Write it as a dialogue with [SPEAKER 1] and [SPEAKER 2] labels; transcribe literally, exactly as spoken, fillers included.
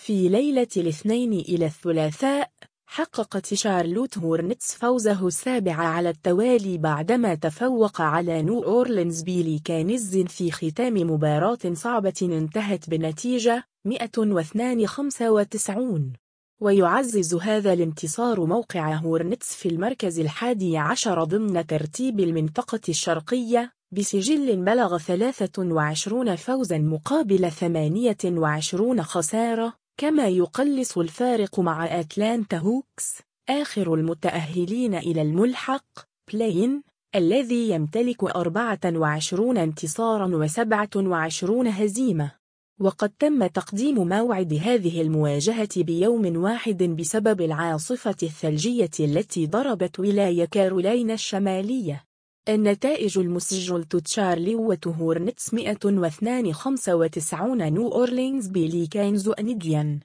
[SPEAKER 1] في ليلة الاثنين إلى الثلاثاء، حققت شارلوت هورنتس فوزه السابع على التوالي بعدما تفوق على نيو أورلينز بيليكانز في ختام مباراة صعبة انتهت بنتيجة مئة واثنين خمسة وتسعين. ويعزز هذا الانتصار موقع هورنتس في المركز الحادي عشر ضمن ترتيب المنطقة الشرقية بسجل بلغ ثلاثة وعشرين فوزا مقابل ثمانية وعشرين خسارة، كما يقلص الفارق مع أتلانتا هوكس آخر المتأهلين إلى الملحق بلاين الذي يمتلك أربعة وعشرين انتصارا وسبعة وعشرين هزيمة. وقد تم تقديم موعد هذه المواجهة بيوم واحد بسبب العاصفة الثلجية التي ضربت ولاية كارولاينا الشمالية. النتائج المسجلة تشارلوت هورنتس مئة واثنين خمسة وتسعين، نيو أورلينز بيليكانز إنديان